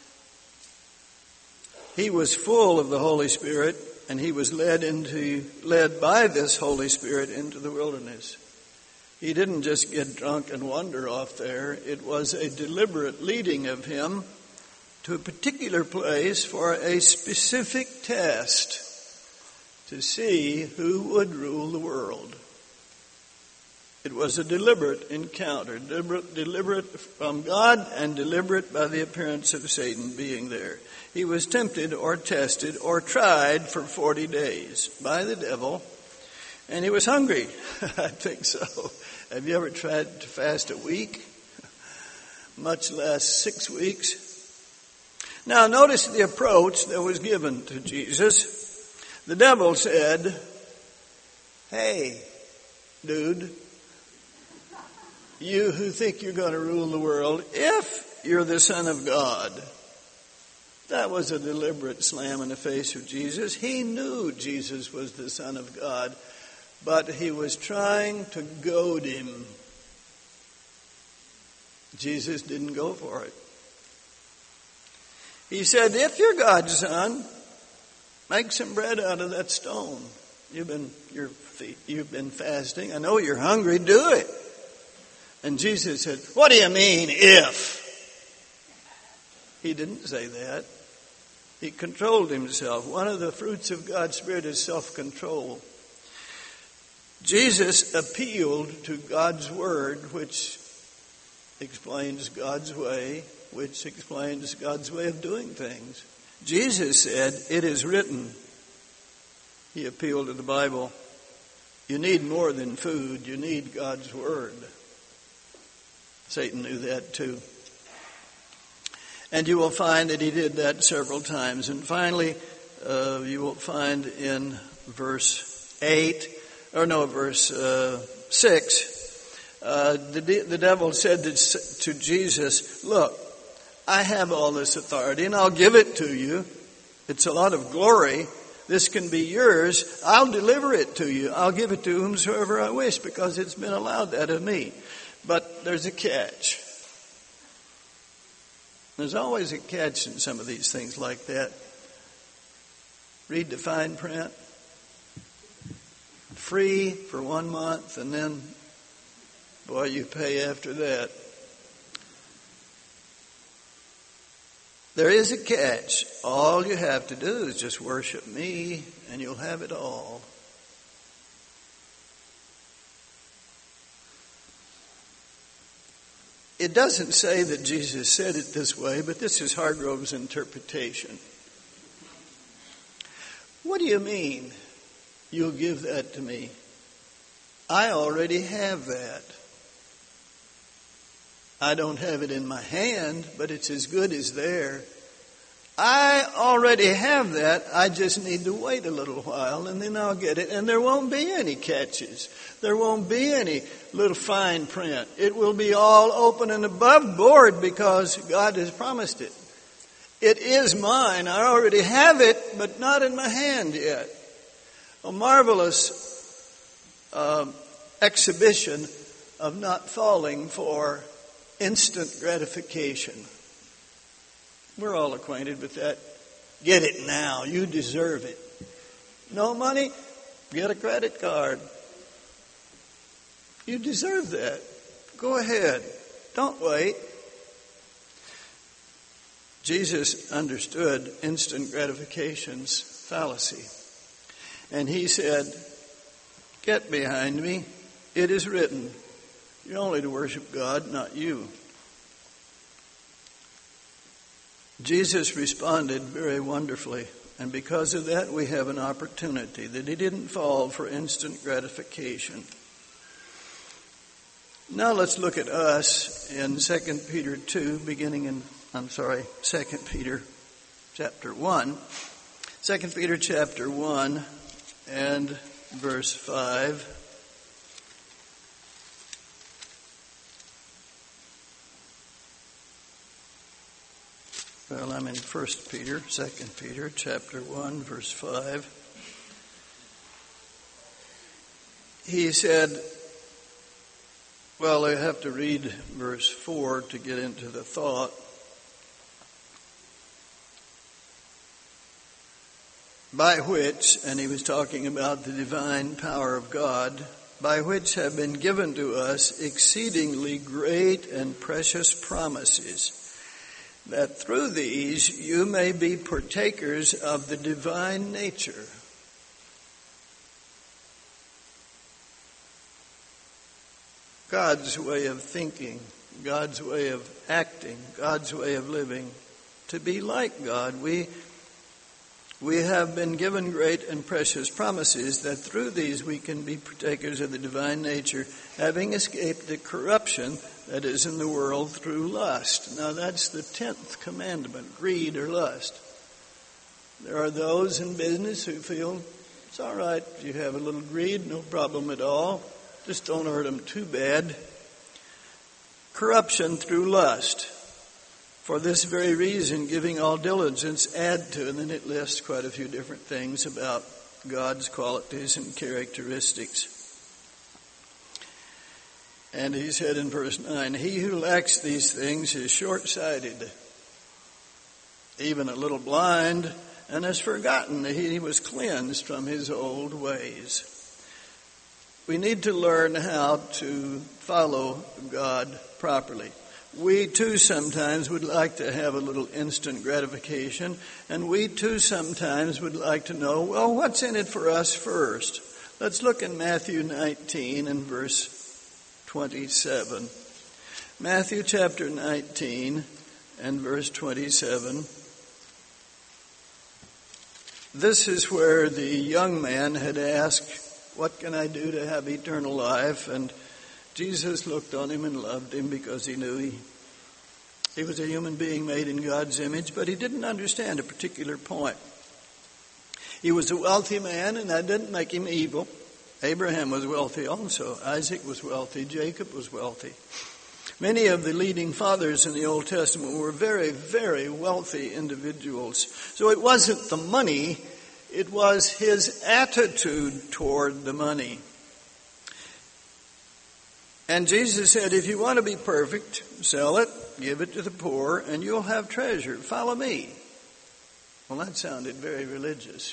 He was full of the Holy Spirit, and he was led into led by this Holy Spirit into the wilderness. He didn't just get drunk and wander off there. It was a deliberate leading of him to a particular place for a specific test to see who would rule the world. It was a deliberate encounter, deliberate, deliberate from God and deliberate by the appearance of Satan being there. He was tempted or tested or tried for forty days by the devil, and he was hungry. I think so. Have you ever tried to fast a week? Much less six weeks. Now notice the approach that was given to Jesus. The devil said, hey, dude, you who think you're going to rule the world, if you're the Son of God, That was a deliberate slam in the face of Jesus. He knew Jesus was the Son of God, but he was trying to goad him. Jesus didn't go for it. He said, if you're God's son, make some bread out of that stone. You've been, you're, you've been fasting. I know you're hungry. Do it. And Jesus said, what do you mean, if? He didn't say that. He controlled himself. One of the fruits of God's Spirit is self-control. Jesus appealed to God's Word, which explains God's way, which explains God's way of doing things. Jesus said, it is written. He appealed to the Bible. You need more than food. You need God's Word. Satan knew that too. And you will find that he did that several times. And finally, uh, you will find in verse eight, or no, verse uh, six, uh, the, the devil said to, to Jesus, look, I have all this authority and I'll give it to you. It's a lot of glory. This can be yours. I'll deliver it to you. I'll give it to whomsoever I wish because it's been allowed that of me. But there's a catch. There's always a catch in some of these things like that. Read the fine print. Free for one month, and then, boy, you pay after that. There is a catch. All you have to do is just worship me, and you'll have it all. It doesn't say that Jesus said it this way, but this is Hargrove's interpretation. What do you mean, you'll give that to me? I already have that. I don't have it in my hand, but it's as good as there. I already have that. I just need to wait a little while, and then I'll get it. And there won't be any catches. There won't be any little fine print. It will be all open and above board because God has promised it. It is mine. I already have it, but not in my hand yet. A marvelous uh, exhibition of not falling for instant gratification. We're all acquainted with that. Get it now. You deserve it. No money? Get a credit card. You deserve that. Go ahead. Don't wait. Jesus understood instant gratification's fallacy. And he said, get behind me. It is written. You're only to worship God, not you. Jesus responded very wonderfully, and because of that we have an opportunity that he didn't fall for instant gratification. Now let's look at us in Second Peter two, beginning in, I'm sorry, Second Peter chapter one. Second Peter chapter one and verse five. Well, I'm in First Peter, Second Peter, chapter one, verse five. He said, well, I have to read verse four to get into the thought. By which, and he was talking about the divine power of God, by which have been given to us exceedingly great and precious promises, that through these you may be partakers of the divine nature. God's way of thinking, God's way of acting, God's way of living, to be like God. We, we have been given great and precious promises that through these we can be partakers of the divine nature, having escaped the corruption that is in the world through lust. Now that's the tenth commandment, greed or lust. There are those in business who feel, it's all right, you have a little greed, no problem at all. Just don't hurt them too bad. Corruption through lust. For this very reason, giving all diligence, add to, and then it lists quite a few different things about God's qualities and characteristics. And he said in verse nine, he who lacks these things is short-sighted, even a little blind, and has forgotten that he was cleansed from his old ways. We need to learn how to follow God properly. We too sometimes would like to have a little instant gratification, and we too sometimes would like to know, well, what's in it for us first? Let's look in Matthew nineteen and verse twenty-seven. Matthew chapter nineteen and verse twenty-seven. This is where the young man had asked, what can I do to have eternal life? And Jesus looked on him and loved him because he knew he, he was a human being made in God's image, but he didn't understand a particular point. He was a wealthy man, and that didn't make him evil. Abraham was wealthy also. Isaac was wealthy. Jacob was wealthy. Many of the leading fathers in the Old Testament were very, very wealthy individuals. So it wasn't the money, it was his attitude toward the money. And Jesus said, if you want to be perfect, sell it, give it to the poor, and you'll have treasure. Follow me. Well, that sounded very religious.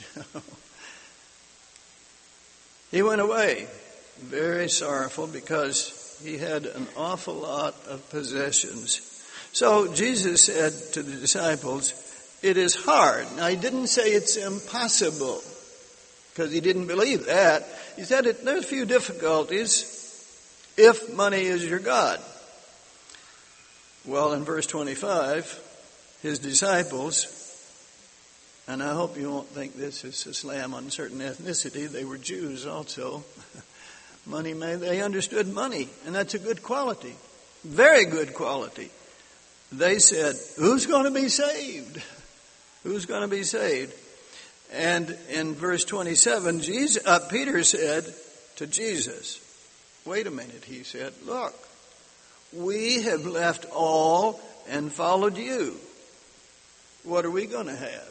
He went away very sorrowful because he had an awful lot of possessions. So Jesus said to the disciples, it is hard. Now, he didn't say it's impossible because he didn't believe that. He said it, there's a few difficulties if money is your God. Well, in verse twenty-five, his disciples, and I hope you won't think this is a slam on certain ethnicity. They were Jews also. Money made, they understood money, and that's a good quality. Very good quality. They said, who's going to be saved? Who's going to be saved? And in verse twenty-seven, Jesus, uh, Peter said to Jesus, wait a minute, he said, look, we have left all and followed you. What are we going to have?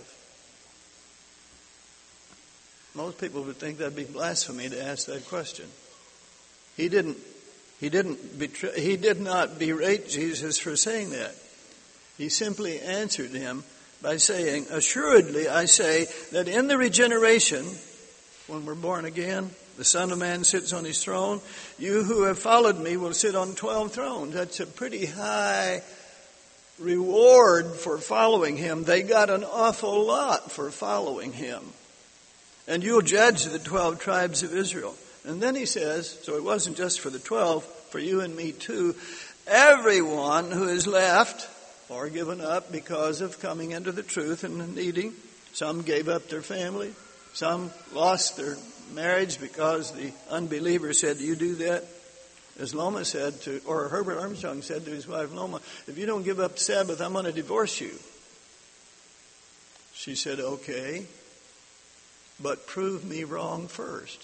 Most people would think that'd be blasphemy to ask that question. He didn't, he didn't betray, he did not berate Jesus for saying that. He simply answered him by saying, assuredly I say that in the regeneration, when we're born again, the Son of Man sits on his throne. You who have followed me will sit on twelve thrones. That's a pretty high reward for following him. They got an awful lot for following him. And you'll judge the twelve tribes of Israel. And then he says, so it wasn't just for the twelve, for you and me too. Everyone who is left or given up because of coming into the truth and needing. Some gave up their family. Some lost their marriage because the unbeliever said, do you do that? As Loma said to, or Herbert Armstrong said to his wife Loma, if you don't give up the Sabbath, I'm going to divorce you. She said, okay, but prove me wrong first.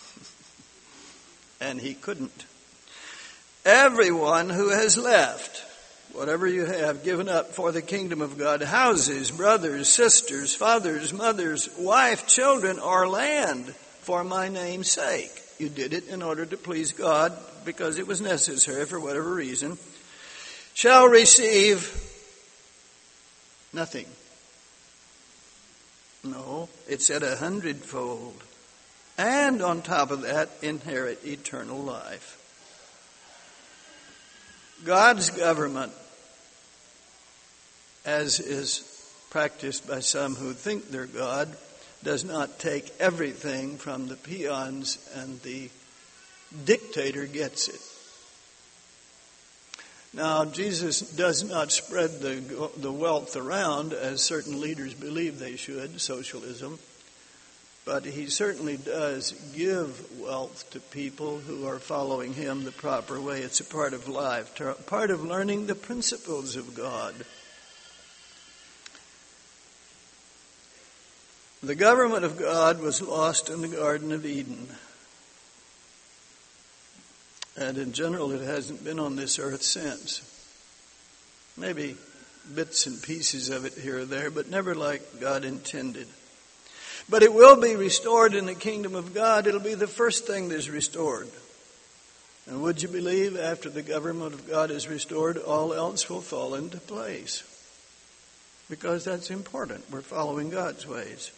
And he couldn't. Everyone who has left, whatever you have given up for the kingdom of God, houses, brothers, sisters, fathers, mothers, wife, children, or land, for my name's sake. You did it in order to please God because it was necessary for whatever reason. Shall receive nothing. No, it said a hundredfold. And on top of that, inherit eternal life. God's government, as is practiced by some who think they're God, does not take everything from the peons, and the dictator gets it. Now, Jesus does not spread the, the wealth around as certain leaders believe they should, socialism. But he certainly does give wealth to people who are following him the proper way. It's a part of life, part of learning the principles of God. The government of God was lost in the Garden of Eden. And in general, it hasn't been on this earth since. Maybe, bits and pieces of it here or there, but never like God intended. But it will be restored in the kingdom of God. It'll be the first thing that's restored. And would you believe, after the government of God is restored, all else will fall into place? Because that's important. We're following God's ways.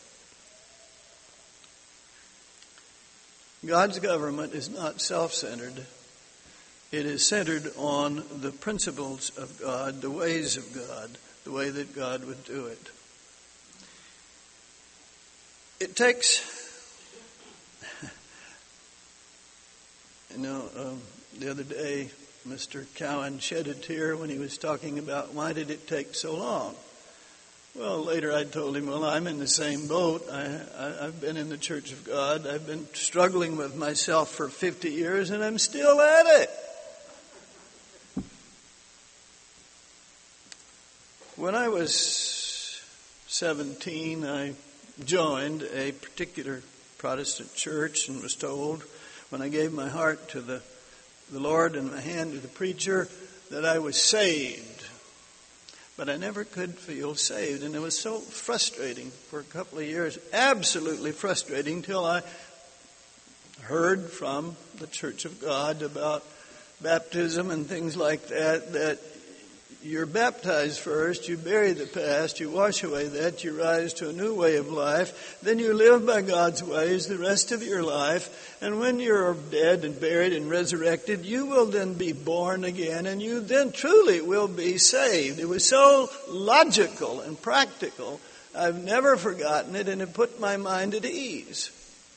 God's government is not self-centered. It is centered on the principles of God, the ways of God, the way that God would do it. It takes, you know, um, the other day, Mister Cowan shed a tear when he was talking about why did it take so long. Well, later I told him, well, I'm in the same boat. I, I, I've been in the Church of God. I've been struggling with myself for fifty years, and I'm still at it. When I was seventeen, I joined a particular Protestant church and was told, when I gave my heart to the, the Lord and my hand to the preacher, that I was saved. But I never could feel saved, and it was so frustrating for a couple of years, absolutely frustrating, till I heard from the Church of God about baptism and things like that, that you're baptized first, you bury the past, you wash away that, you rise to a new way of life, then you live by God's ways the rest of your life, and when you're dead and buried and resurrected, you will then be born again, and you then truly will be saved. It was so logical and practical, I've never forgotten it, and it put my mind at ease.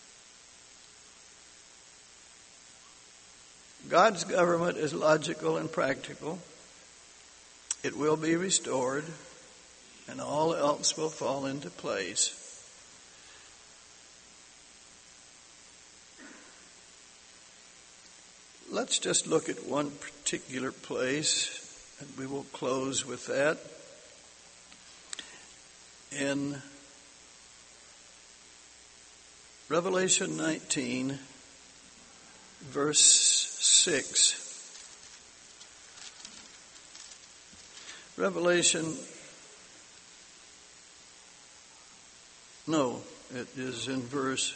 God's government is logical and practical. It will be restored, and all else will fall into place. Let's just look at one particular place, and we will close with that. In Revelation nineteen, verse six. Revelation, no, it is in verse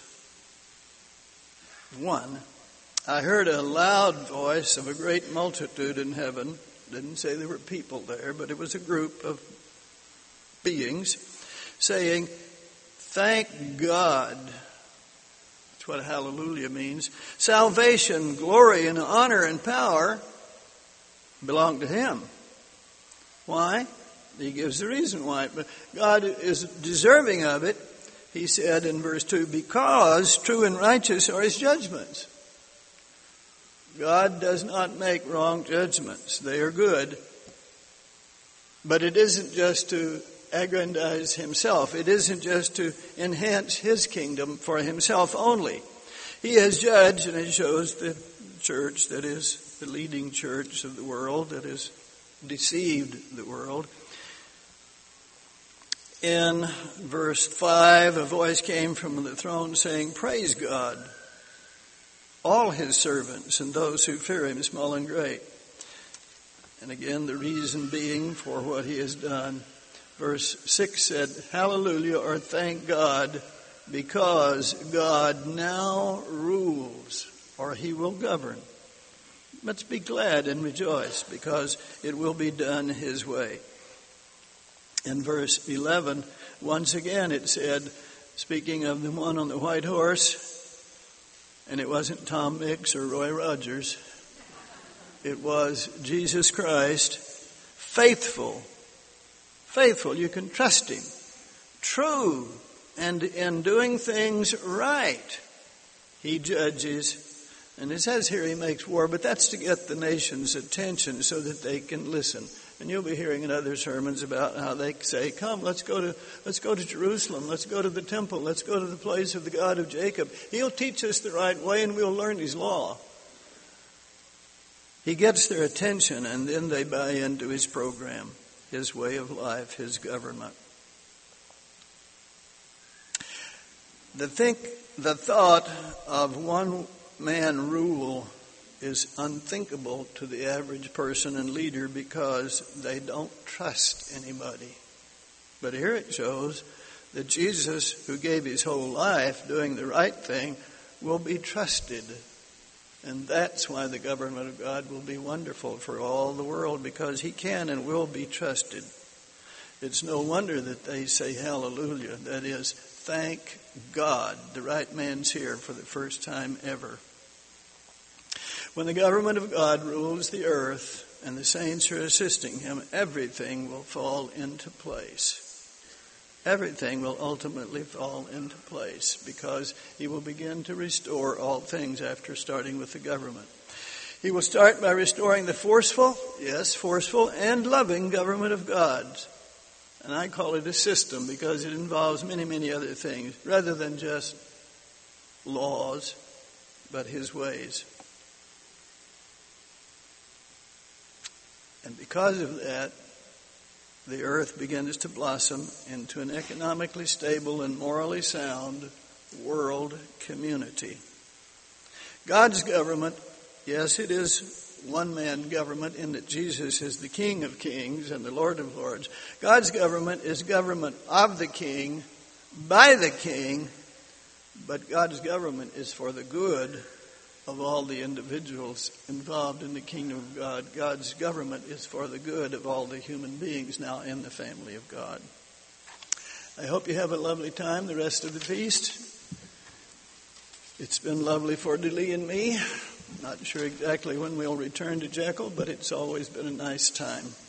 one. I heard a loud voice of a great multitude in heaven. Didn't say there were people there, but it was a group of beings saying, "Thank God." That's what hallelujah means. Salvation, glory, and honor and power belong to Him. Why? He gives the reason why. But God is deserving of it, he said in verse two, because true and righteous are His judgments. God does not make wrong judgments. They are good. But it isn't just to aggrandize Himself. It isn't just to enhance His kingdom for Himself only. He has judged, and it shows the church that is the leading church of the world, that is deceived the world. In verse five, a voice came from the throne saying, "Praise God, all His servants and those who fear Him, small and great." And again, the reason being for what He has done. Verse six said, "Hallelujah," or thank God, because God now rules, or He will govern. Let's be glad and rejoice, because it will be done His way. In verse eleven, once again it said, speaking of the one on the white horse, and it wasn't Tom Mix or Roy Rogers, it was Jesus Christ, faithful, faithful, you can trust Him, true, and in doing things right, He judges. And it says here He makes war, but that's to get the nation's attention so that they can listen. And you'll be hearing in other sermons about how they say, "Come, let's go to let's go to Jerusalem, let's go to the temple, let's go to the place of the God of Jacob. He'll teach us the right way and we'll learn His law." He gets their attention, and then they buy into His program, His way of life, His government. The think the thought of one man rule is unthinkable to the average person and leader because they don't trust anybody. But here it shows that Jesus, who gave his whole life doing the right thing, will be trusted. And that's why the government of God will be wonderful for all the world, because he can and will be trusted. It's no wonder that they say hallelujah. That is, thank God. The right man's here for the first time ever. When the government of God rules the earth and the saints are assisting him, everything will fall into place. Everything will ultimately fall into place because he will begin to restore all things after starting with the government. He will start by restoring the forceful, yes, forceful and loving government of God. And I call it a system because it involves many, many other things rather than just laws, but his ways. And because of that, the earth begins to blossom into an economically stable and morally sound world community. God's government, yes, it is one-man government in that Jesus is the King of Kings and the Lord of Lords. God's government is government of the King, by the King, but God's government is for the good of all the individuals involved in the kingdom of God. God's government is for the good of all the human beings now in the family of God. I hope you have a lovely time the rest of the feast. It's been lovely for Delee and me. Not sure exactly when we'll return to Jekyll, but it's always been a nice time.